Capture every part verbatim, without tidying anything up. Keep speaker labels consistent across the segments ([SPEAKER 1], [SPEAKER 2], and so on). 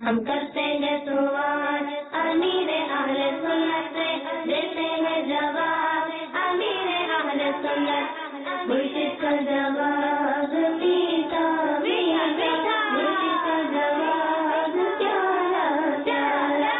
[SPEAKER 1] ہم کرتے ہیں سوال امیر اہل سنت سے دیتے ہیں جواب امیر اہل سنت مرشد کا جواب میٹھا میٹھا مرشد کا جواب پیارا پیارا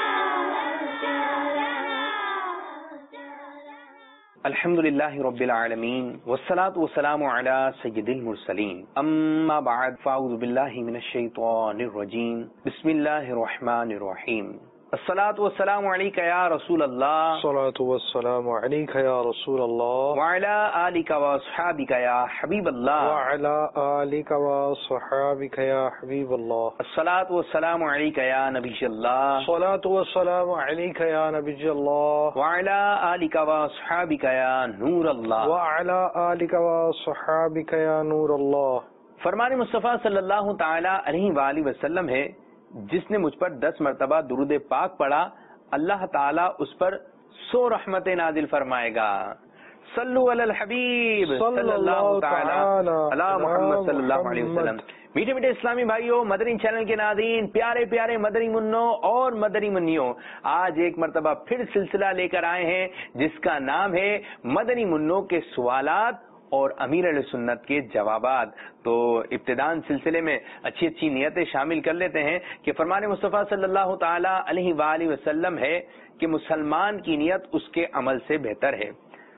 [SPEAKER 2] الحمدللہ رب العالمین والصلاة والسلام علی سید المرسلین اما بعد فاعوذ باللہ من الشیطان الرجیم بسم اللہ الرحمن الرحیم الصلاة والسلام علیک یا رسول اللہ
[SPEAKER 3] الصلاة والسلام علیک یا رسول اللہ
[SPEAKER 2] وعلی آلک واصحابک یا حبیب اللہ
[SPEAKER 3] وعلی آلک واصحابک یا حبیب اللہ
[SPEAKER 2] الصلاة والسلام علیک یا نبی اللہ
[SPEAKER 3] الصلاة والسلام علیک یا نبی اللہ
[SPEAKER 2] وعلی آلک واصحابک یا نور اللہ
[SPEAKER 3] وعلی آلک واصحابک یا نور اللہ.
[SPEAKER 2] فرمان مصطفیٰ صلی اللہ تعالی علیہ وآلہ وسلم ہے جس نے مجھ پر دس مرتبہ درود پاک پڑھا اللہ تعالیٰ اس پر سو رحمت نازل فرمائے گا. صلو علی الحبیب صلی اللہ تعالی علی محمد صلی اللہ علیہ وسلم. میٹھے میٹھے اسلامی بھائیوں، مدنی چینل کے ناظرین، پیارے پیارے مدنی منوں اور مدنی منیوں، آج ایک مرتبہ پھر سلسلہ لے کر آئے ہیں جس کا نام ہے مدنی منوں کے سوالات اور امیر علیہ سنت کے جوابات. تو ابتداءً سلسلے میں اچھی اچھی نیتیں شامل کر لیتے ہیں کہ فرمان مصطفیٰ صلی اللہ تعالی علیہ وآلہ وسلم ہے کہ مسلمان کی نیت اس کے عمل سے بہتر ہے.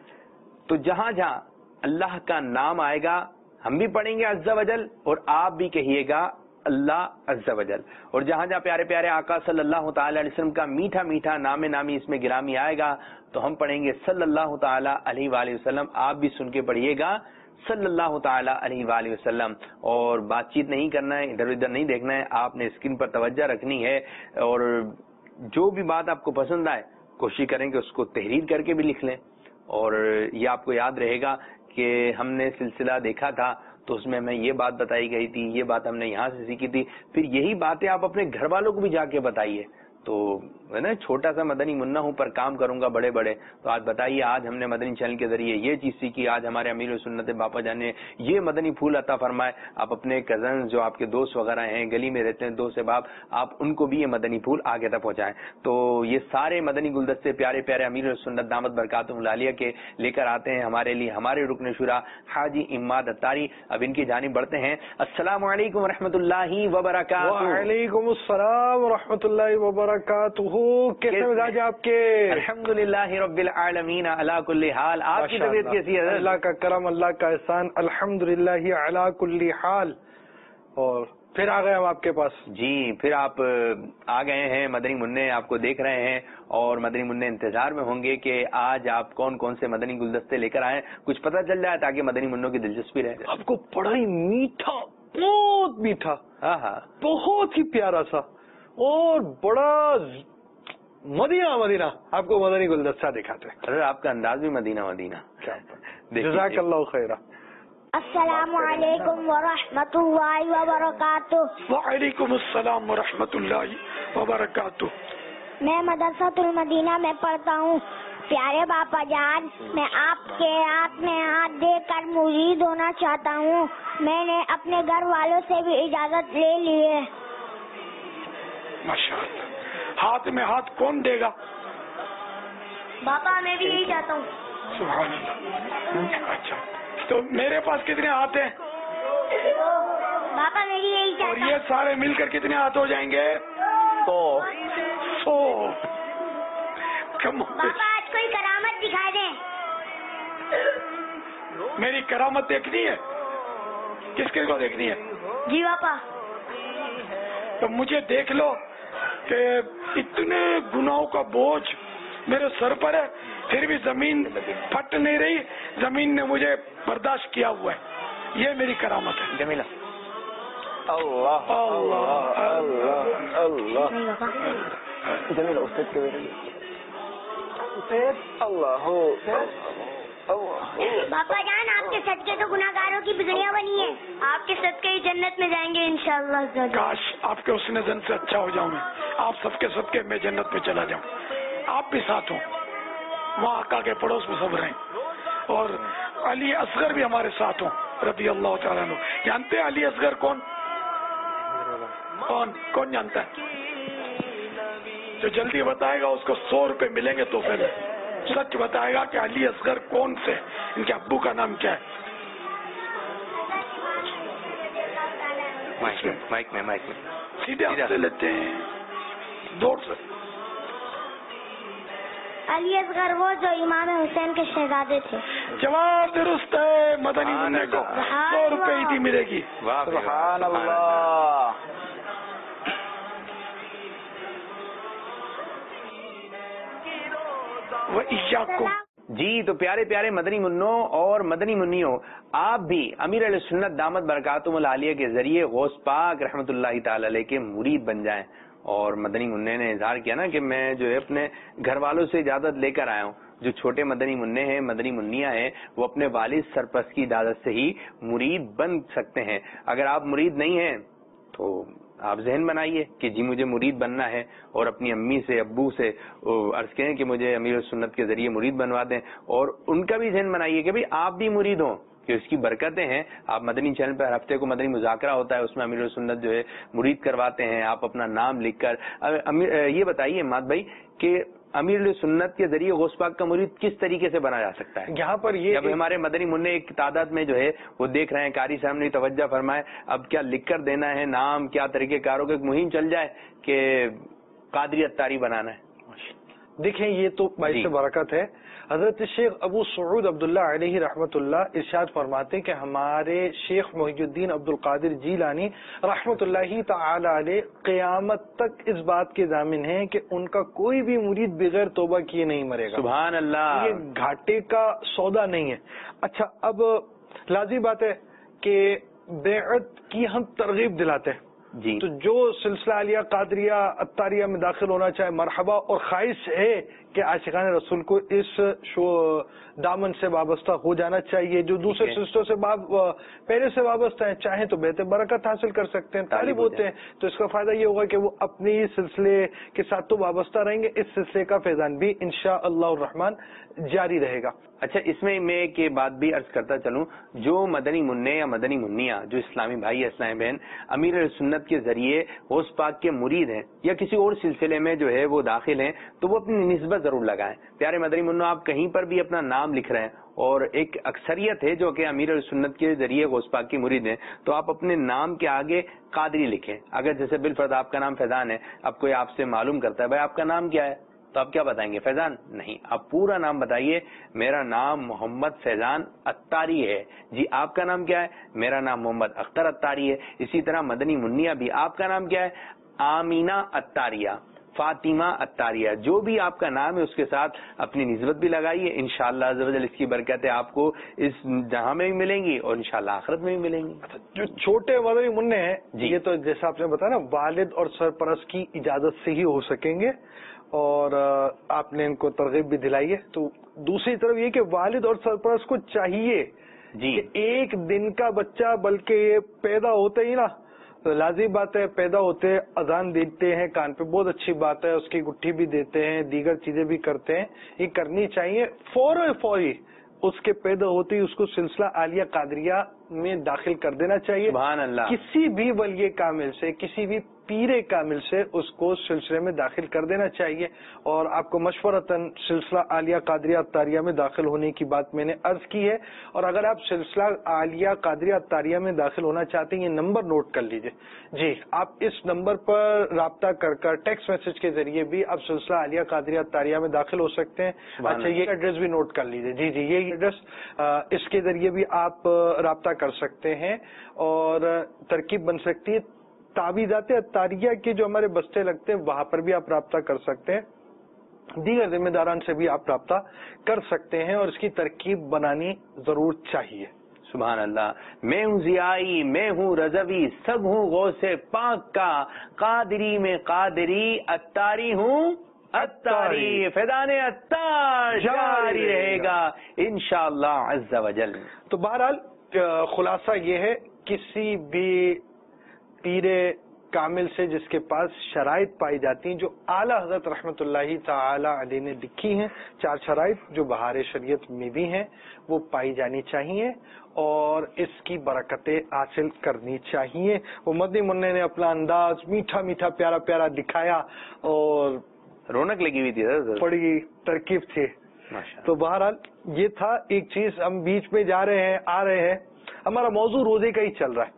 [SPEAKER 2] تو جہاں جہاں اللہ کا نام آئے گا ہم بھی پڑھیں گے عز و جل اور آپ بھی کہیے گا اللہ عز و جل. اور جہاں جہاں پیارے پیارے آقا صلی اللہ تعالی علیہ وسلم کا میٹھا میٹھا نام نامی اس میں گرامی آئے گا تو ہم پڑھیں گے صلی اللہ تعالی علیہ وآلہ وسلم. آپ بھی سن کے پڑھیے گا صلی اللہ تعالی علیہ وآلہ وسلم. اور بات چیت نہیں کرنا ہے، ادھر ادھر نہیں دیکھنا ہے، آپ نے اسکرین پر توجہ رکھنی ہے اور جو بھی بات آپ کو پسند آئے کوشش کریں کہ اس کو تحریر کر کے بھی لکھ لیں. اور یہ آپ کو یاد رہے گا کہ ہم نے سلسلہ دیکھا تھا تو اس میں ہمیں یہ بات بتائی گئی تھی، یہ بات ہم نے یہاں سے سیکھی تھی، پھر یہی باتیں آپ اپنے گھر والوں کو بھی جا کے بتائیے. تو ہے نا چھوٹا سا مدنی منا ہوں پر کام کروں گا بڑے بڑے. تو آج بتائیے آج ہم نے مدنی چینل کے ذریعے یہ چیز سیکھی، آج ہمارے امیر سنت باپا جان نے یہ مدنی پھول عطا فرمائے. آپ اپنے کزن جو آپ کے دوست وغیرہ ہیں گلی میں رہتے ہیں دوست احباب، آپ ان کو بھی یہ مدنی پھول آگے تک پہنچائیں. تو یہ سارے مدنی گلدستے پیارے پیارے امیر سنت دامت برکاتہم العالیہ کے لے کر آتے ہیں ہمارے لیے ہمارے رکن شورا حاجی اماد اتاری. اب ان کی جانب بڑھتے ہیں. السلام علیکم ورحمۃ اللہ وبرکاتہ.
[SPEAKER 3] وعلیکم السلام ورحمۃ اللہ وبرکاتہ. کیسے مزاج آپ کے؟
[SPEAKER 2] الحمدللہ رب العالمین علی کل حال. آپ کی طبیعت کیسی ہے؟
[SPEAKER 3] اللہ کا کرم، اللہ کا احسان، الحمدللہ علی کل حال. اور پھر آ گئے ہم آپ کے پاس.
[SPEAKER 2] جی پھر آپ آ گئے ہیں، مدنی منع آپ کو دیکھ رہے ہیں اور مدنی منع انتظار میں ہوں گے کہ آج آپ کون کون سے مدنی گلدستے لے کر آئے، کچھ پتہ چل جائے تاکہ مدنی منوں کی دلچسپی رہے.
[SPEAKER 3] آپ کو بڑا ہی میٹھا، بہت میٹھا،
[SPEAKER 2] ہاں ہاں
[SPEAKER 3] بہت ہی پیارا سا اور بڑا مدینہ مدینہ آپ کو مدنی گلدستہ دکھاتے ہیں.
[SPEAKER 2] ارے آپ کا انداز بھی مدینہ مدینہ.
[SPEAKER 3] جزاک اللہ خیرہ.
[SPEAKER 4] السلام علیکم ورحمۃ اللہ وبرکاتہ.
[SPEAKER 3] وعلیکم السلام ورحمۃ اللہ وبرکاتہ.
[SPEAKER 4] میں مدرسۃ المدینہ میں پڑھتا ہوں. پیارے باپا جان، میں آپ کے ہاتھ میں ہاتھ دے کر مرید ہونا چاہتا ہوں. میں نے اپنے گھر والوں سے بھی اجازت لے لی ہے.
[SPEAKER 3] ماشاء اللہ. ہاتھ میں ہاتھ کون دے گا؟
[SPEAKER 4] باپا میں بھی یہی چاہتا ہوں.
[SPEAKER 3] سبحان اللہ. اچھا تو میرے پاس کتنے ہاتھ ہیں؟
[SPEAKER 4] باپا میں بھی یہی
[SPEAKER 3] اور
[SPEAKER 4] چاہتا
[SPEAKER 3] یہ سارے مل کر کتنے ہاتھ ہو جائیں گے؟
[SPEAKER 2] تو
[SPEAKER 3] سو. کم
[SPEAKER 4] باپا آج کوئی کرامت دکھا دیں.
[SPEAKER 3] میری کرامت دیکھنی ہے؟ کس کس کو دیکھنی ہے؟
[SPEAKER 4] جی باپا.
[SPEAKER 3] تو مجھے دیکھ لو کہ اتنے گناہوں کا بوجھ میرے سر پر ہے پھر بھی زمین پھٹ نہیں رہی، زمین نے مجھے برداشت کیا ہوا ہے. یہ میری کرامت ہے.
[SPEAKER 2] جمیلہ
[SPEAKER 3] اللہ اللہ اللہ اللہ.
[SPEAKER 2] جمیلہ استاد کے بیٹے اللہ
[SPEAKER 4] باپا جان، آپ کے صدقے تو گناہگاروں کی بگڑیاں بنی ہیں. آپ کے صدقے ہی جنت میں جائیں گے انشاءاللہ.
[SPEAKER 3] کاش آپ کے حسن زن سے اچھا ہو جاؤں میں. آپ سب کے صدقے میں جنت میں چلا جاؤں. آپ بھی ساتھ ہوں، وہاں آقا کے پڑوس میں سب رہیں. اور علی اصغر بھی ہمارے ساتھ ہوں رضی اللہ تعالیٰ عنہ. جانتے ہیں علی اصغر کون؟ کون کون جانتا ہے؟ جو جلدی بتائے گا اس کو سو روپے ملیں گے تو پھر سچ بتائے گا کہ علی اصغر کون سے، ان کے ابو کا نام کیا ہے؟
[SPEAKER 2] مائک میں مائک میں
[SPEAKER 3] سیدھے ہاتھ سے لیتے ہیں، دور سے۔
[SPEAKER 4] علی اصغر وہ جو امام حسین کے شہزادے تھے۔
[SPEAKER 3] جواب درست ہے، مدنی منع کو سو روپے ہی دی ملے گی۔
[SPEAKER 2] سبحان اللہ۔
[SPEAKER 3] وَإِيَّاكُمْ۔
[SPEAKER 2] جی تو پیارے پیارے مدنی منوں اور مدنی منیوں، آپ بھی امیر علیہ سنت دامت برکاتہم العالیہ کے ذریعے غوث پاک رحمۃ اللہ تعالی علیہ کے مرید بن جائیں۔ اور مدنی منع نے اظہار کیا نا کہ میں جو ہے اپنے گھر والوں سے اجازت لے کر آیا ہوں۔ جو چھوٹے مدنی منع ہیں، مدنی منیاں ہیں، وہ اپنے والد سرپرست کی اجازت سے ہی مرید بن سکتے ہیں۔ اگر آپ مرید نہیں ہیں تو آپ ذہن بنائیے کہ جی مجھے مرید بننا ہے، اور اپنی امی سے ابو سے عرض کریں کہ مجھے امیر سنت کے ذریعے مرید بنوا دیں، اور ان کا بھی ذہن بنائیے کہ بھئی آپ بھی مرید ہوں، کہ اس کی برکتیں ہیں۔ آپ مدنی چینل پہ ہر ہفتے کو مدنی مذاکرہ ہوتا ہے، اس میں امیر سنت جو ہے مرید کرواتے ہیں، آپ اپنا نام لکھ کر۔ یہ بتائیے مات بھائی کہ امیر سنت کے ذریعے غوث پاک کا مرید کس طریقے سے بنا جا سکتا ہے؟
[SPEAKER 3] یہاں پر یہ
[SPEAKER 2] جب ہمارے مدنی منع ایک تعداد میں جو ہے وہ دیکھ رہے ہیں، قاری صاحب نے توجہ فرمائے، اب کیا لکھ کر دینا ہے نام، کیا طریقہ کاروں کی ایک مہم چل جائے کہ قادری اتاری بنانا ہے۔
[SPEAKER 5] دیکھیں یہ تو باعث
[SPEAKER 2] جی
[SPEAKER 5] برکت ہے۔ حضرت شیخ ابو سعود عبداللہ علیہ رحمۃ اللہ ارشاد فرماتے کہ ہمارے شیخ محی الدین عبد القادر جیلانی رحمۃ اللہ تعالی علیہ قیامت تک اس بات کے ضامن ہیں کہ ان کا کوئی بھی مرید بغیر توبہ کیے نہیں مرے گا۔
[SPEAKER 2] سبحان اللہ۔
[SPEAKER 5] یہ گھاٹے کا سودا نہیں ہے۔ اچھا، اب لازمی بات ہے کہ بیعت کی ہم ترغیب دلاتے ہیں،
[SPEAKER 2] جی
[SPEAKER 5] تو جو سلسلہ عالیہ قادریہ اتاریہ میں داخل ہونا چاہے مرحبا، اور خواہش ہے کہ عاشقان رسول کو اس شو دامن سے وابستہ ہو جانا چاہیے، جو دوسرے سلسلوں سے پہلے سے وابستہ ہیں چاہیں تو بہتر برکت حاصل کر سکتے ہیں، طالب ہوتے ہیں تو اس کا فائدہ یہ ہوگا کہ وہ اپنے ہی سلسلے کے ساتھ تو وابستہ رہیں گے، اس سلسلے کا فیضان بھی انشاءاللہ الرحمن جاری رہے گا۔
[SPEAKER 2] اچھا، اس میں میں ایک بات بھی عرض کرتا چلوں، جو مدنی منع یا مدنی منیہ، جو اسلامی بھائی یا اسلامی بہن امیر سنت کے ذریعے غوث پاک کے مرید ہیں یا کسی اور سلسلے میں جو ہے وہ داخل ہیں، تو وہ اپنی نسبت ضرور لگائیں۔ پیارے مدنی منوں، آپ کہیں پر بھی اپنا نام لکھ رہے ہیں اور ایک اکثریت ہے جو کہ امیر سنت کے ذریعے غوث پاک کی مرید ہیں، تو آپ اپنے نام کے آگے قادری لکھیں۔ اگر جیسے بالفرض آپ کا نام فیضان ہے، اب کوئی آپ سے معلوم کرتا ہے بھائی آپ کا نام کیا ہے، تو آپ کیا بتائیں گے؟ فیضان؟ نہیں، آپ پورا نام بتائیے، میرا نام محمد فیضان اتاری ہے۔ جی آپ کا نام کیا ہے؟ میرا نام محمد اختر اتاری ہے۔ اسی طرح مدنی منیہ بھی، آپ کا نام کیا ہے؟ آمینہ اتاریہ، فاطمہ اتاریہ، جو بھی آپ کا نام ہے اس کے ساتھ اپنی نسبت بھی لگائیے، انشاءاللہ عز و جل اس کی برکتیں آپ کو اس جہاں میں بھی ملیں گی اور انشاءاللہ آخرت میں بھی ملیں گی۔
[SPEAKER 5] جو چھوٹے مدنی منع ہیں
[SPEAKER 2] جی،
[SPEAKER 5] یہ تو جیسا آپ نے بتایا نا، والد اور سرپرست کی اجازت سے ہی ہو سکیں گے، اور آپ نے ان کو ترغیب بھی دلائی ہے۔ تو دوسری طرف یہ کہ والد اور سرپرست کو چاہیے
[SPEAKER 2] جی
[SPEAKER 5] کہ ایک دن کا بچہ، بلکہ یہ پیدا ہوتے ہی نا، لازمی بات ہے، پیدا ہوتے اذان دیتے ہیں کان پہ، بہت اچھی بات ہے، اس کی گٹھی بھی دیتے ہیں، دیگر چیزیں بھی کرتے ہیں، یہ کرنی چاہیے۔ فوری فوری اس کے پیدا ہوتے ہی اس کو سلسلہ عالیہ قادریہ میں داخل کر دینا چاہیے۔
[SPEAKER 2] سبحان اللہ۔
[SPEAKER 5] کسی بھی ولی کامل سے، کسی بھی پیر کامل سے اس کو سلسلے میں داخل کر دینا چاہیے۔ اور آپ کو مشورتاً سلسلہ عالیہ قادریہ اتاریہ میں داخل ہونے کی بات میں نے عرض کی ہے، اور اگر آپ سلسلہ عالیہ قادریہ اتاریہ میں داخل ہونا چاہتے ہیں، یہ نمبر نوٹ کر لیجئے جی، آپ اس نمبر پر رابطہ کر کر ٹیکسٹ میسج کے ذریعے بھی آپ سلسلہ عالیہ قادریہ اتاریہ میں داخل ہو سکتے ہیں۔ اچھا، یہ ایڈریس بھی نوٹ کر لیجئے جی جی یہ ایڈریس، اس کے ذریعے بھی آپ رابطہ کر سکتے ہیں اور ترکیب بن سکتی ہے۔ تعویذات اتاریہ کے جو ہمارے بستے لگتے ہیں وہاں پر بھی آپ رابطہ کر سکتے ہیں، دیگر ذمہ داران سے بھی آپ رابطہ کر سکتے ہیں، اور اس کی ترکیب بنانی ضرور چاہیے۔
[SPEAKER 2] سبحان اللہ۔ میں ہوں ضیائی، میں ہوں رضوی، سب ہوں غوث پاک کا، قادری میں قادری، اتاری ہوں اتاری، فیضان اتار جاری رہے گا انشاءاللہ عز و جل۔
[SPEAKER 5] تو بہرحال خلاصہ یہ ہے، کسی بھی پیر کامل سے جس کے پاس شرائط پائی جاتی ہیں جو اعلیٰ حضرت رحمت اللہ تعالی علیہ نے لکھی ہیں. چار شرائط جو بہار شریعت میں بھی ہیں وہ پائی جانی چاہیے اور اس کی برکتیں حاصل کرنی چاہیے. وہ مدنی منع نے اپنا انداز میٹھا میٹھا پیارا پیارا دکھایا اور
[SPEAKER 2] رونق لگی ہوئی تھی،
[SPEAKER 5] بڑی ترکیب تھی. تو بہرحال یہ تھا ایک چیز. ہم بیچ میں جا رہے ہیں آ رہے ہیں، ہمارا موضوع روزے کا ہی چل رہا ہے.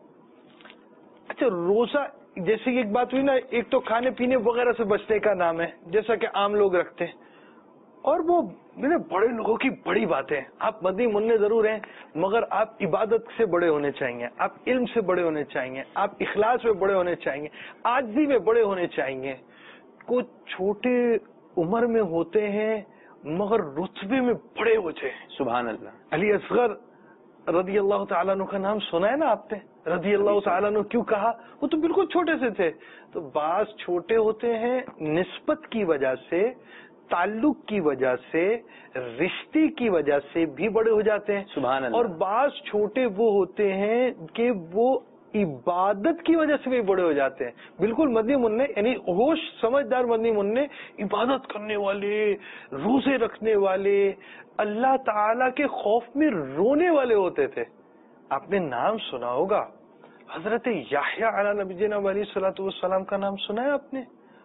[SPEAKER 5] اچھا روزہ جیسے ایک بات ہوئی نا، ایک تو کھانے پینے وغیرہ سے بچنے کا نام ہے جیسا کہ عام لوگ رکھتے ہیں، اور وہ میرے بڑے لوگوں کی بڑی باتیں. آپ مدنی منع ضرور ہیں مگر آپ عبادت سے بڑے ہونے چاہیے، آپ علم سے بڑے ہونے چاہیے، آپ اخلاص میں بڑے ہونے چاہیے، عاجزی میں بڑے ہونے چاہیے. کچھ چھوٹے عمر میں ہوتے ہیں مگر رتبے میں بڑے ہوتے ہیں.
[SPEAKER 2] سبحان اللہ.
[SPEAKER 5] علی اصغر رضی اللہ تعالیٰ عنہ کا نام سنا ہے نا آپ نے؟ رضی اللہ تعالیٰ عنہ کیوں کہا؟ وہ تو بالکل چھوٹے سے تھے. تو بعض چھوٹے ہوتے ہیں نسبت کی وجہ سے، تعلق کی وجہ سے، رشتے کی وجہ سے بھی بڑے ہو جاتے ہیں.
[SPEAKER 2] سبحان اللہ.
[SPEAKER 5] اور بعض چھوٹے وہ ہوتے ہیں کہ وہ عبادت کی وجہ سے بھی بڑے ہو جاتے ہیں. بالکل مدنی منع یعنی ہوش سمجھدار مدنی منع عبادت کرنے والے، روزے رکھنے والے، اللہ تعالی کے خوف میں رونے والے ہوتے تھے. آپ نے نام سنا ہوگا حضرت یحییٰ علی نبینا علیہ الصلوۃ والسلام کا نام سنا ہے آپ نے؟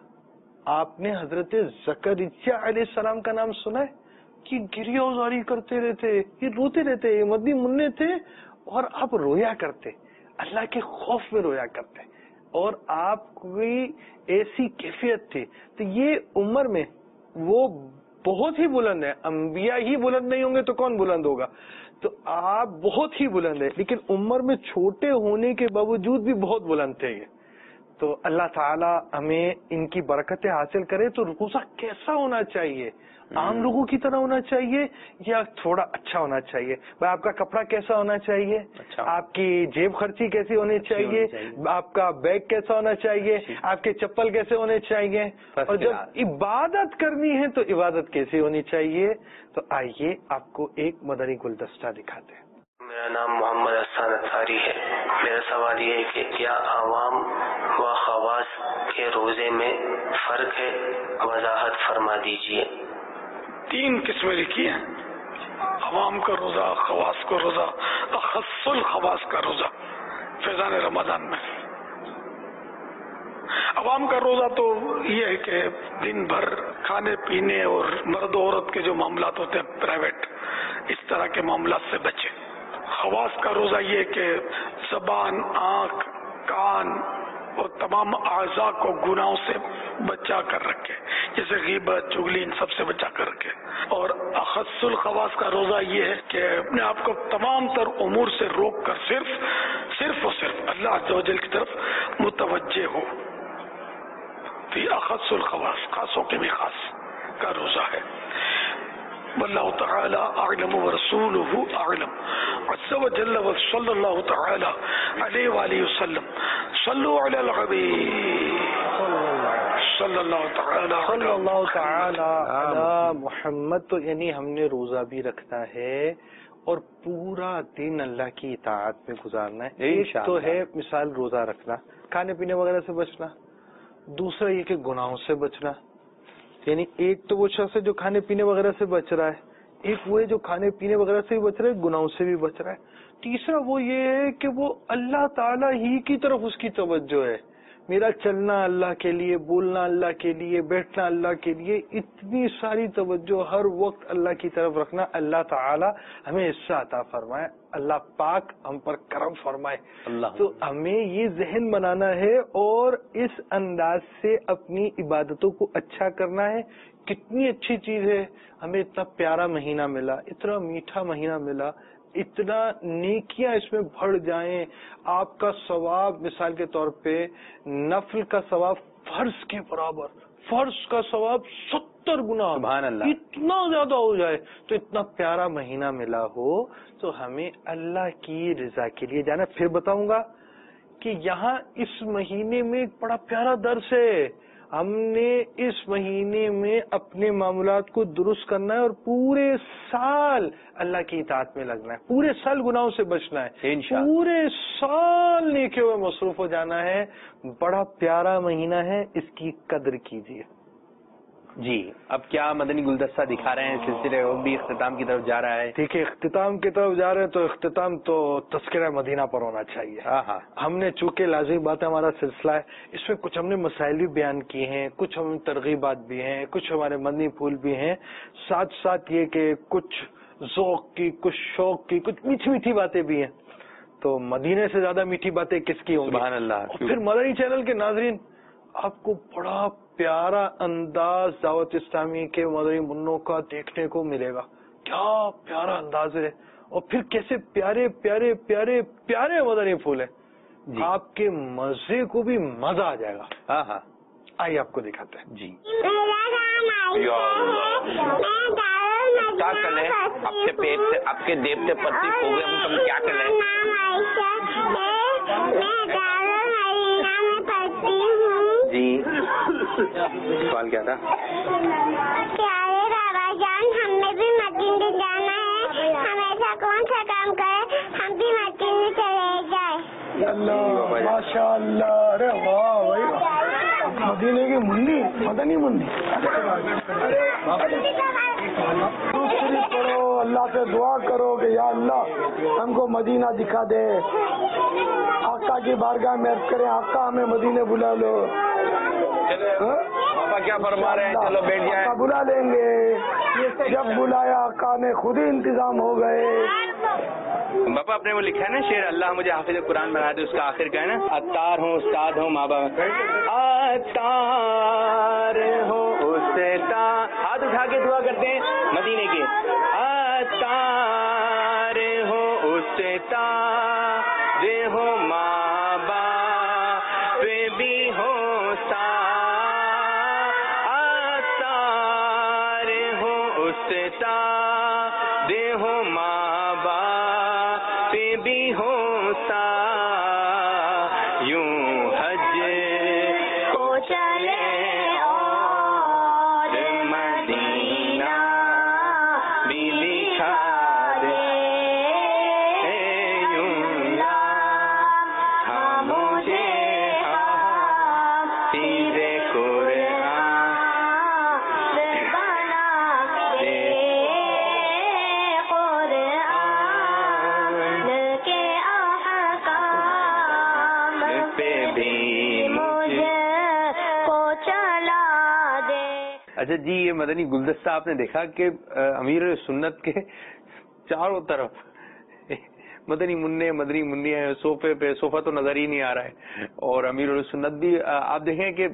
[SPEAKER 5] آپ نے حضرت زکریا علیہ السلام کا نام سنا ہے کہ گریہ ازاری کرتے رہتے، یہ روتے رہتے، یہ مدنی منع تھے اور آپ رویا کرتے، اللہ کے خوف میں رویا کرتے اور آپ کوئی ایسی کیفیت تھی. تو یہ عمر میں وہ بہت ہی بلند ہے. انبیاء ہی بلند نہیں ہوں گے تو کون بلند ہوگا؟ تو آپ بہت ہی بلند ہیں لیکن عمر میں چھوٹے ہونے کے باوجود بھی بہت بلند تھے یہ. تو اللہ تعالی ہمیں ان کی برکتیں حاصل کرے. تو روزہ کیسا ہونا چاہیے؟ عام لوگوں کی طرح ہونا چاہیے یا تھوڑا اچھا ہونا چاہیے؟ بھائی آپ کا کپڑا کیسا ہونا چاہیے؟
[SPEAKER 2] اچھا.
[SPEAKER 5] آپ کی جیب خرچی کیسی ہونی چاہیے؟ آپ کا بیگ کیسا ہونا چاہیے؟ آپ کے چپل کیسے ہونے چاہیے؟ اور جب عبادت کرنی ہے تو عبادت کیسی ہونی چاہیے؟ تو آئیے آپ کو ایک مدنی گلدستہ دکھاتے ہیں.
[SPEAKER 6] میرا نام محمد حسان اطہاری ہے. میرا سوال یہ ہے کہ کیا عوام و خواص کے روزے میں فرق ہے؟ وضاحت فرما دیجیے.
[SPEAKER 3] تین قسمیں لکھی ہیں، عوام کا روزہ، خواص کا روزہ، اخص الخواص کا روزہ فیضان رمضان میں. عوام کا روزہ تو یہ ہے کہ دن بھر کھانے پینے اور مرد و عورت کے جو معاملات ہوتے ہیں پرائیویٹ، اس طرح کے معاملات سے بچے. خواص کا روزہ یہ کہ زبان، آنکھ، کان اور تمام اعضاء کو گناہوں سے بچا کر رکھے، جیسے غیبت، چغلی، ان سب سے بچا کر رکھے. اور اخص الخواص کا روزہ یہ ہے کہ اپنے آپ کو تمام تر امور سے روک کر صرف صرف اور صرف اللہ عز و جل کی طرف متوجہ ہو. تو یہ اخص الخواص، خاصوں کے بھی خاص کا روزہ ہے. واللہ تعالی اعلم ورسولہ اعلم عز وجل وصلی اللہ تعالی علیہ وآلہ وسلم. صلو علی الحبیب صلی اللہ تعالی
[SPEAKER 5] صلی اللہ تعالی علی محمد. تو یعنی ہم نے روزہ بھی رکھنا ہے اور پورا دن اللہ کی اطاعت میں گزارنا ہے. ایک تو ہے مثال روزہ رکھنا، کھانے پینے وغیرہ سے بچنا. دوسرا یہ کہ گناہوں سے بچنا، یعنی ایک تو وہ شخص ہے جو کھانے پینے وغیرہ سے بچ رہا ہے، ایک وہ ہے جو کھانے پینے وغیرہ سے بھی بچ رہا ہے، گناہوں سے بھی بچ رہا ہے. تیسرا وہ یہ ہے کہ وہ اللہ تعالیٰ ہی کی طرف اس کی توجہ ہے. میرا چلنا اللہ کے لیے، بولنا اللہ کے لیے، بیٹھنا اللہ کے لیے، اتنی ساری توجہ ہر وقت اللہ کی طرف رکھنا. اللہ تعالیٰ ہمیں حصہ عطا فرمائے، اللہ پاک ہم پر کرم فرمائے.
[SPEAKER 2] اللہ
[SPEAKER 5] تو ہمیں یہ ذہن بنانا ہے اور اس انداز سے اپنی عبادتوں کو اچھا کرنا ہے. کتنی اچھی چیز ہے، ہمیں اتنا پیارا مہینہ ملا، اتنا میٹھا مہینہ ملا، اتنا نیکیاں اس میں بڑھ جائیں. آپ کا ثواب مثال کے طور پہ نفل کا ثواب فرض کے برابر، فرض کا ثواب ستر گنا،
[SPEAKER 2] سبحان اللہ،
[SPEAKER 5] اتنا زیادہ ہو جائے. تو اتنا پیارا مہینہ ملا ہو تو ہمیں اللہ کی رضا کے لیے جانا. پھر بتاؤں گا کہ یہاں اس مہینے میں ایک بڑا پیارا درس ہے. ہم نے اس مہینے میں اپنے معاملات کو درست کرنا ہے اور پورے سال اللہ کی اطاعت میں لگنا ہے، پورے سال گناہوں سے بچنا ہے، پورے سال نیکیوں میں مصروف ہو جانا ہے. بڑا پیارا مہینہ ہے، اس کی قدر کیجیے.
[SPEAKER 2] جی اب کیا مدنی گلدستہ دکھا رہے ہیں؟ سلسلے وہ بھی اختتام کی طرف جا رہا ہے.
[SPEAKER 5] ٹھیک ہے، اختتام کی طرف جا رہے ہیں تو اختتام تو تذکرہ مدینہ پر ہونا چاہیے.
[SPEAKER 2] ہاں ہاں
[SPEAKER 5] ہم نے چونکہ لازمی بات ہے ہمارا سلسلہ ہے، اس میں کچھ ہم نے مسائل بھی بیان کیے ہیں، کچھ ہم ترغیبات بھی ہیں، کچھ ہمارے مدنی پھول بھی ہیں، ساتھ ساتھ یہ کہ کچھ ذوق کی، کچھ شوق کی، کچھ میٹھی میٹھی باتیں بھی ہیں. تو مدینے سے زیادہ میٹھی باتیں کس کی ہوں گی؟
[SPEAKER 2] سبحان اللہ.
[SPEAKER 5] اور پھر مدنی چینل کے ناظرین، آپ کو بڑا پیارا انداز دعوت اسلامی کے مدنی منوں کا دیکھنے کو ملے گا. کیا پیارا انداز ہے، اور پھر کیسے پیارے پیارے پیارے پیارے مدنی پھول ہیں.
[SPEAKER 2] جی.
[SPEAKER 5] آپ کے مزے کو بھی مزہ آ جائے گا.
[SPEAKER 2] ہاں ہاں
[SPEAKER 5] آئیے آپ کو دکھاتے ہیں.
[SPEAKER 2] جی
[SPEAKER 7] کیا کر لیں؟ آپ کے پیٹ سے آپ کے دیپ سے پتی ہو گئے، ہم کیا کر لیں؟
[SPEAKER 2] جی سوال کیا تھا؟
[SPEAKER 4] پیارے بابا جان، ہمیں بھی مدینے جانا ہے، ہم ایسا کون سا کام کرے ہم بھی مدینے چلے جائیں.
[SPEAKER 3] اللہ ماشاء اللہ، ارے واہ بھائی، مدینے کی منڈی، مدنی منڈی. دوسری پڑھو، اللہ سے دعا کرو کہ یا اللہ ہم کو مدینہ دکھا دے. آقا کی بارگاہ میں عرض کریں، آقا ہمیں مدینے بلا لو.
[SPEAKER 2] پاپا کیا فرما رہے ہیں؟ چلو بیٹھ جائیں.
[SPEAKER 3] آقا بلا لیں گے. جب بلایا آقا نے خود ہی انتظام ہو گئے.
[SPEAKER 2] باپا اپنے وہ لکھا ہے نا شعر، اللہ مجھے حافظ قرآن بنا دے، اس کا آخر کا ہے نا، اتار ہوں استاد ہوں ماں باپ، اتار ہوں استاد. ہاتھ اٹھا کے دعا کرتے ہیں مدینے کی. اتار ہوں استاد ہوں ماں باپ بھی ہوں ساتھ، اتار ہوں استاد ہوں ماں باپ بھی ہوں ساتھ، یوں حج کو چلے اور مدینہ بھی دکھا دے، یوں ہم مجھے حافظ قرآن بنا دے، اچھا جی. یہ مدنی گلدستہ آپ نے دیکھا کہ امیر سنت کے چاروں طرف مدنی منع مدنی منی ہے، صوفے پہ صوفہ تو نظر ہی نہیں آ رہا ہے، اور امیر سنت بھی آپ دیکھیں کہ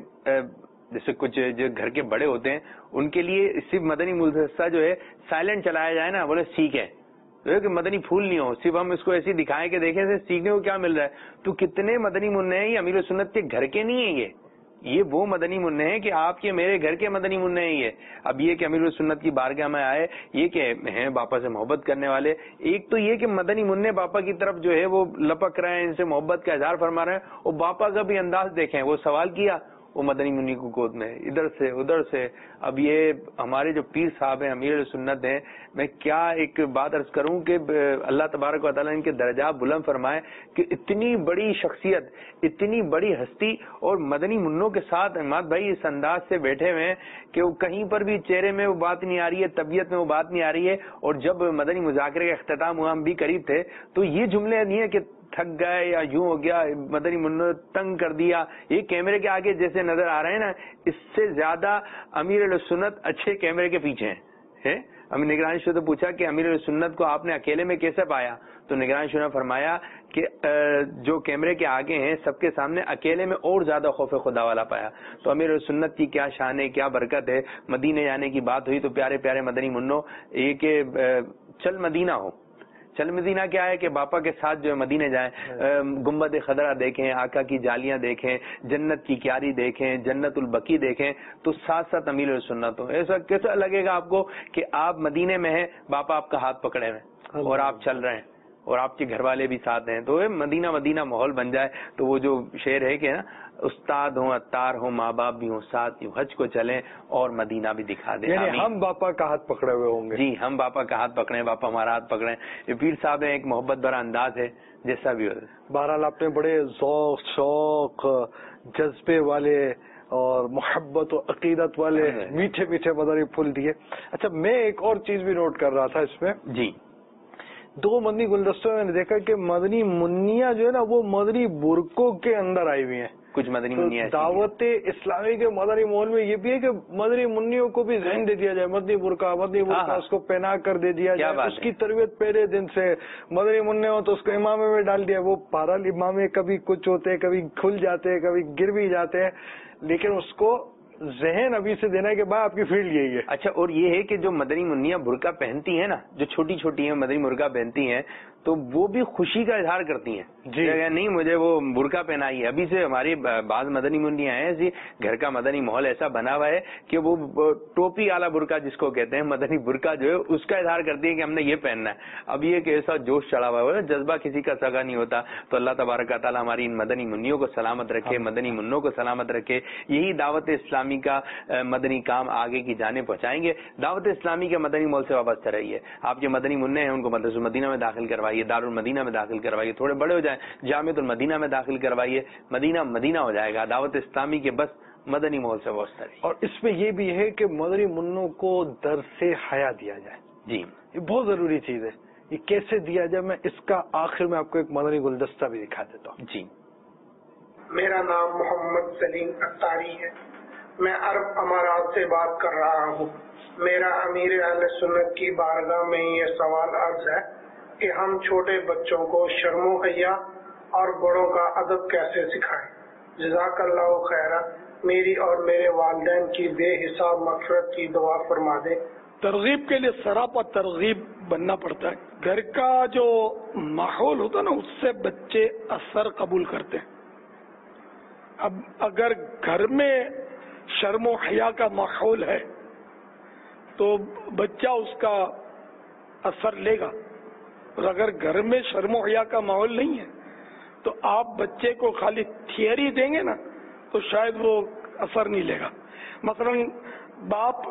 [SPEAKER 2] جیسے کچھ جو گھر کے بڑے ہوتے ہیں ان کے لیے صرف مدنی گلدستہ جو ہے سائلنٹ چلایا جائے نا، بولے سیکھ ہے کہ مدنی پھول نہیں ہو، صرف ہم اس کو ایسے دکھائیں کہ دیکھیں سے سیکھنے کو کیا مل رہا ہے. تو کتنے مدنی منع ہیں، یہ امیر سنت کے گھر کے نہیں ہیں، یہ یہ وہ مدنی منع ہیں کہ آپ کے میرے گھر کے مدنی منع ہیں. یہ اب یہ کہ امیر سنت کی بارگاہ میں آئے، یہ کہ ہیں باپا سے محبت کرنے والے. ایک تو یہ کہ مدنی منع باپا کی طرف جو ہے وہ لپک رہے ہیں، ان سے محبت کا اظہار فرما رہے ہیں، اور باپا کا بھی انداز دیکھیں، وہ سوال کیا وہ مدنی منی کو گود میں ادھر سے ادھر سے. اب یہ ہمارے جو پیر صاحب ہیں امیر سنت ہیں، میں کیا ایک بات عرض کروں کہ اللہ تبارک و تعالیٰ ان کے درجات بلند فرمائے کہ اتنی بڑی شخصیت، اتنی بڑی ہستی، اور مدنی منوں کے ساتھ احمد بھائی اس انداز سے بیٹھے ہوئے ہیں کہ وہ کہیں پر بھی چہرے میں وہ بات نہیں آ رہی ہے، طبیعت میں وہ بات نہیں آ رہی ہے. اور جب مدنی مذاکرے کا اختتام ہوا، ہم بھی قریب تھے، تو یہ جملے نہیں ہے کہ تھک گئے یا یوں ہو گیا، مدنی منوں تنگ کر دیا. یہ کیمرے کے آگے جیسے نظر آ رہے ہیں نا، اس سے زیادہ امیر سنت اچھے کیمرے کے پیچھے ہیں. ہم نگران شو نے پوچھا کہ امیر سنت کو آپ نے اکیلے میں کیسے پایا، تو نگران شو نے فرمایا کہ جو کیمرے کے آگے ہیں سب کے سامنے اکیلے میں اور زیادہ خوف خدا والا پایا. تو امیر سنت کی کیا شان ہے، کیا برکت ہے. مدینے جانے کی بات ہوئی تو پیارے پیارے مدنی منوں، یہ کہ چل مدینہ ہو. چل مدینہ کیا ہے کہ باپا کے ساتھ جو ہے مدینے جائیں، گنبد خضرا دیکھیں، آقا کی جالیاں دیکھیں، جنت کی کیاری دیکھیں، جنت البقیع دیکھیں، تو ساتھ ساتھ امیر سنت ہو. ایسا کیسا لگے گا آپ کو کہ آپ مدینے میں ہیں، باپا آپ کا ہاتھ پکڑے ہوئے اور آپ چل رہے ہیں. اور آپ کے گھر والے بھی ساتھ ہیں تو مدینہ مدینہ ماحول بن جائے. تو وہ جو شعر ہے کہ نا استاد ہوں عطار ہوں ماں باپ بھی ہوں ساتھ یوں حج کو چلیں اور مدینہ بھی دکھا دیں.
[SPEAKER 5] یعنی ہم باپا کا ہاتھ پکڑے ہوئے ہوں گے.
[SPEAKER 2] جی ہم باپا کا ہاتھ پکڑیں باپا ہمارا ہاتھ پکڑیں. یہ پیر صاحب ہیں ایک محبت بھرا انداز ہے جیسا بھی ہو.
[SPEAKER 5] بہرحال آپ نے بڑے ذوق شوق جذبے والے اور محبت و عقیدت والے میٹھے میٹھے مدنی پھول دیے. اچھا میں ایک اور چیز بھی نوٹ کر رہا تھا اس میں. جی دو مدنی گلدستوں میں نے دیکھا کہ مدنی منیا جو ہے نا وہ مدنی برقوں کے اندر آئی ہوئی ہیں.
[SPEAKER 2] کچھ مدنی منیا
[SPEAKER 5] دعوت اسلامی کے مدنی ماحول میں یہ بھی ہے کہ مدنی منیوں کو بھی ذہن دے دیا جائے. مدنی برقع مدنی برقع اس کو پہنا کر دے دیا جائے. اس کی تربیت پہلے دن سے مدنی منع ہو تو اس کو امامے میں ڈال دیا. وہ بہرحال امامے کبھی کچھ ہوتے کبھی کھل جاتے کبھی گر بھی جاتے ہیں لیکن اس کو ذہن ابھی سے دینا ہے کہ بھائی آپ کی فیلڈ یہی ہے.
[SPEAKER 2] اچھا اور یہ ہے کہ جو مدنی منیا برقع پہنتی ہیں نا جو چھوٹی چھوٹی ہیں مدنی برقع پہنتی ہیں تو وہ بھی خوشی کا اظہار کرتی ہیں. جی نہیں مجھے وہ برقع پہنائی ہے. ابھی سے ہماری بعض مدنی منیاں ہیں ایسی گھر کا مدنی ماحول ایسا بنا ہوا ہے کہ وہ ٹوپی والا برقع جس کو کہتے ہیں مدنی برقع جو ہے اس کا اظہار کرتی ہے کہ ہم نے یہ پہننا ہے. اب یہ کہ ایسا جوش چڑھا ہوا ہے جذبہ کسی کا سگا نہیں ہوتا. تو اللہ تبارک تعالیٰ ہماری ان مدنی منیوں کو سلامت رکھے مدنی منوں کو سلامت رکھے. یہی دعوت اسلامی کا مدنی کام آگے کی جانب پہنچائیں گے. دعوت اسلامی کے مدنی ماحول سے وابستہ رہیے. آپ جو مدنی منع ہیں ان کو مدرسہ مدینہ میں داخل کروائیے دارالمدینہ میں داخل کروائیے. تھوڑے بڑے ہو جائیں جامعۃ المدینہ میں داخل کروائیے. مدینہ مدینہ ہو جائے گا. دعوت اسلامی کے بس مدنی ماحول سے وابستہ رہیے.
[SPEAKER 5] اور اس میں یہ بھی ہے کہ مدنی منوں کو درس حیا دیا جائے. جی یہ بہت ضروری چیز ہے. یہ کیسے دیا جائے میں اس کا آخر میں آپ کو ایک مدنی گلدستہ بھی دکھا دیتا ہوں. جی
[SPEAKER 8] میرا نام محمد سلیم اتاری ہے. میں عرب امارات سے بات کر رہا ہوں. میرا امیر اہل سنت کی بارگاہ میں یہ سوال عرض ہے کہ ہم چھوٹے بچوں کو شرم و حیا اور بڑوں کا ادب کیسے سکھائیں. جزاک اللہ خیرہ. میری اور میرے والدین کی بے حساب مغفرت کی دعا فرما دیں.
[SPEAKER 3] ترغیب کے لیے سراپا ترغیب بننا پڑتا ہے. گھر کا جو ماحول ہوتا ہے نا اس سے بچے اثر قبول کرتے ہیں. اب اگر گھر میں شرم و حیا کا ماحول ہے تو بچہ اس کا اثر لے گا. اور اگر گھر میں شرم و حیا کا ماحول نہیں ہے تو آپ بچے کو خالی تھیوری دیں گے نا تو شاید وہ اثر نہیں لے گا. مثلا باپ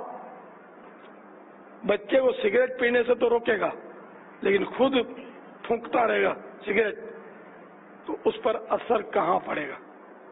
[SPEAKER 3] بچے کو سگریٹ پینے سے تو روکے گا لیکن خود پھونکتا رہے گا سگریٹ تو اس پر اثر کہاں پڑے گا.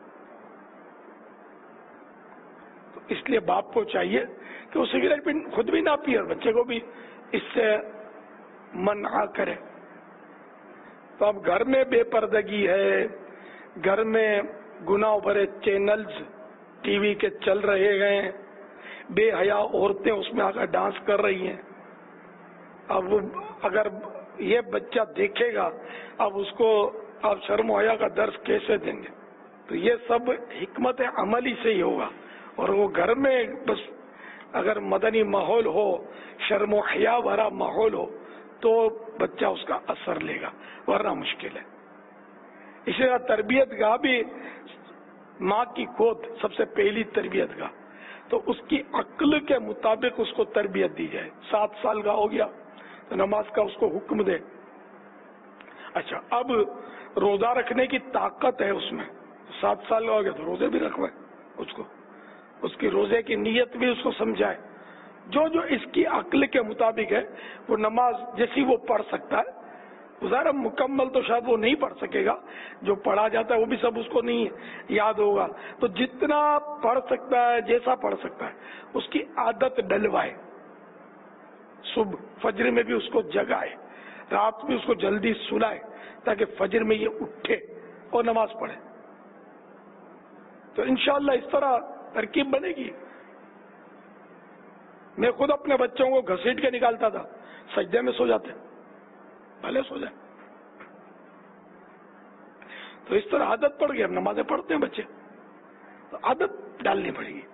[SPEAKER 3] تو اس لیے باپ کو چاہیے کہ وہ سگریٹ بھی خود بھی نہ پیے اور بچے کو بھی اس سے منع کرے. تو اب گھر میں بے پردگی ہے, گھر میں گناہ بھرے چینلز ٹی وی کے چل رہے ہیں, بے حیا عورتیں اس میں آ کر ڈانس کر رہی ہیں. اب اگر یہ بچہ دیکھے گا اب اس کو آپ شرم و حیا کا درس کیسے دیں گے؟ تو یہ سب حکمت عملی سے ہی ہوگا. اور وہ گھر میں بس اگر مدنی ماحول ہو, شرم و حیا بھرا ماحول ہو تو بچہ اس کا اثر لے گا, ورنہ مشکل ہے. اسی طرح تربیت گاہ بھی ماں کی گود سب سے پہلی تربیت گاہ, تو اس کی عقل کے مطابق اس کو تربیت دی جائے. سات سال کا ہو گیا تو نماز کا اس کو حکم دے. اچھا اب روزہ رکھنے کی طاقت ہے اس میں, سات سال کا ہو گیا تو روزے بھی رکھوائے اس کو, اس کی روزے کی نیت بھی اس کو سمجھائے. جو جو اس کی عقل کے مطابق ہے وہ نماز جیسی وہ پڑھ سکتا ہے. ظاہر مکمل تو شاید وہ نہیں پڑھ سکے گا, جو پڑھا جاتا ہے وہ بھی سب اس کو نہیں یاد ہوگا. تو جتنا پڑھ سکتا ہے جیسا پڑھ سکتا ہے اس کی عادت ڈلوائے. صبح فجر میں بھی اس کو جگائے, رات میں اس کو جلدی سلائے تاکہ فجر میں یہ اٹھے اور نماز پڑھے. تو انشاءاللہ اس طرح ترکیب بنے گی. میں خود اپنے بچوں کو گھسیٹ کے نکالتا تھا, سجدے میں سو جاتے, بھلے سو جائے. تو اس طرح عادت پڑ گئی. اب نمازیں پڑھتے ہیں بچے تو عادت ڈالنی پڑے گی.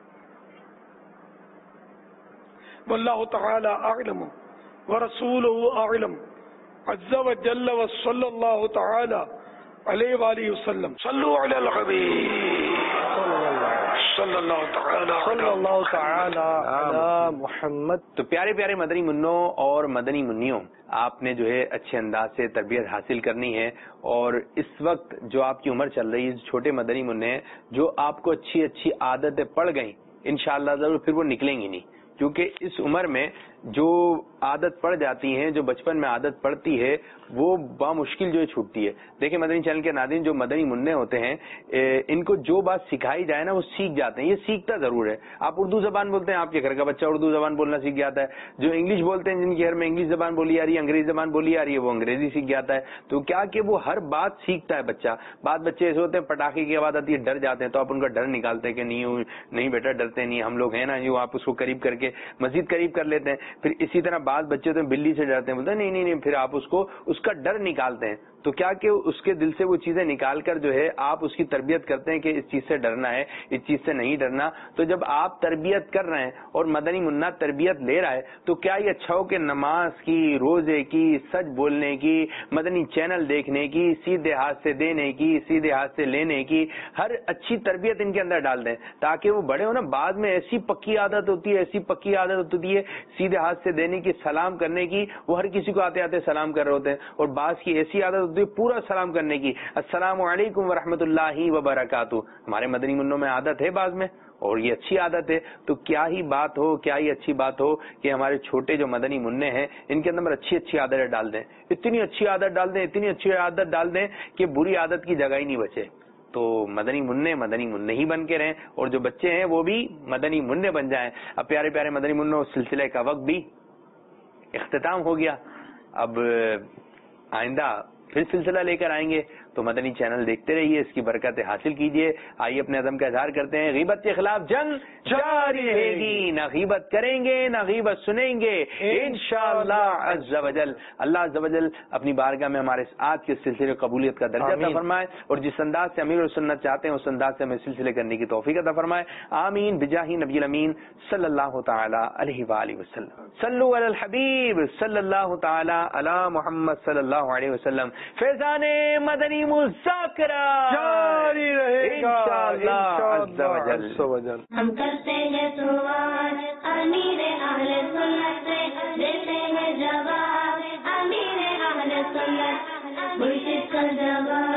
[SPEAKER 3] واللہ تعالی اعلم ورسولہ اعلم عز وجل وصلی اللہ تعالی علیہ وآلہ وسلم. صلوا علی الحبیب. صلی اللہ تعالی
[SPEAKER 5] صلی اللہ تعالی علی محمد.
[SPEAKER 2] تو پیارے پیارے مدنی منوں اور مدنی منیوں، آپ نے جو ہے اچھے انداز سے تربیت حاصل کرنی ہے، اور اس وقت جو آپ کی عمر چل رہی ہے، چھوٹے مدنی منع ہیں، جو آپ کو اچھی اچھی عادتیں پڑ گئیں انشاءاللہ ضرور پھر وہ نکلیں گی نہیں، کیونکہ اس عمر میں جو عادت پڑ جاتی ہیں، جو بچپن میں عادت پڑتی ہے، وہ بامشکل جو ہے چھوٹتی ہے. دیکھیں مدنی چینل کے ناظرین، جو مدنی منع ہوتے ہیں ان کو جو بات سکھائی جائے نا وہ سیکھ جاتے ہیں. یہ سیکھتا ضرور ہے. آپ اردو زبان بولتے ہیں، آپ کے گھر کا بچہ اردو زبان بولنا سیکھ جاتا ہے. جو انگلش بولتے ہیں، جن کے گھر میں انگلش زبان بولی آ رہی ہے، انگریزی زبان بولی آ رہی ہے، وہ انگریزی سیکھ جاتا ہے. تو کیا کہ وہ ہر بات سیکھتا ہے بچہ. بعض بچے ایسے ہوتے ہیں پٹاخے کی آواز آتی ہے ڈر جاتے ہیں، تو آپ ان کا ڈر نکالتے ہیں کہ نہیں نہیں بیٹا ڈرتے نہیں، ہم لوگ ہیں نا. جو آپ اس کو قریب کر کے مزید قریب کر لیتے ہیں. پھر اسی طرح بعض بچے تو بلی سے ڈرتے ہیں، بولتے ہیں نہیں نہیں نہیں، پھر آپ اس کو اس کا ڈر نکالتے ہیں. تو کیا کہ اس کے دل سے وہ چیزیں نکال کر جو ہے آپ اس کی تربیت کرتے ہیں کہ اس چیز سے ڈرنا ہے، اس چیز سے نہیں ڈرنا. تو جب آپ تربیت کر رہے ہیں اور مدنی منا تربیت لے رہا ہے، تو کیا یہ اچھا ہو کہ نماز کی، روزے کی، سچ بولنے کی، مدنی چینل دیکھنے کی، سیدھے ہاتھ سے دینے کی، سیدھے ہاتھ سے لینے کی، ہر اچھی تربیت ان کے اندر ڈال دیں تاکہ وہ بڑے ہو نا. بعد میں ایسی پکی عادت ہوتی ہے، ایسی پکی عادت ہوتی ہے سیدھے ہاتھ سے دینے کی، سلام کرنے کی. وہ ہر کسی کو آتے آتے سلام کر رہے ہوتے ہیں. اور بعض کی ایسی عادت ہوتی ہے پورا سلام کرنے کی، السلام علیکم ورحمۃ اللہ وبرکاتہ. ہمارے مدنی منوں میں عادت ہے بعض میں، اور یہ اچھی عادت ہے. تو کیا ہی بات ہو، کیا ہی اچھی بات ہو کہ ہمارے چھوٹے جو مدنی منع ہیں ان کے اندر اچھی اچھی عادتیں ڈال دیں. اتنی اچھی عادت ڈال دیں، اتنی اچھی عادت ڈال دیں کہ بری عادت کی جگہ ہی نہیں بچے. تو مدنی منع مدنی منع ہی بن کے رہیں، اور جو بچے ہیں وہ بھی مدنی منع بن جائیں. اب پیارے پیارے مدنی منوں، اس سلسلے کا وقت بھی اختتام ہو گیا. اب آئندہ پھر سلسلہ لے کر آئیں گے، تو مدنی چینل دیکھتے رہیے، اس کی برکتیں حاصل کیجیے. آئیے اپنے عزم کا اظہار کرتے ہیں. غیبت کے خلاف جنگ جاری رہے گی، نہ غیبت کریں گے نہ غیبت سنیں گے انشاءاللہ عز و جل. اللہ عز و جل اپنی بارگاہ میں ہمارے آج کے سلسلے قبولیت کا درجہ عطا فرمائے، اور جس انداز سے امیر السنت چاہتے ہیں اس انداز سے ہمیں سلسلے کرنے کی توفیق عطا فرمائے. آمین بجاہ نبی الامین صلی اللہ تعالی علیہ وآلہ وسلم. صلو علی الحبیب صلی اللہ تعالی علی محمد صلی اللہ علیہ وسلم. فیضان مدنی مذاکرہ جاری رہے گا انشاءاللہ عز و جل.
[SPEAKER 1] ہم کرتے ہیں سوال امیر اہل سنت سے، دیتے ہیں جواب امیر اہل سنت، مرشد کا جواب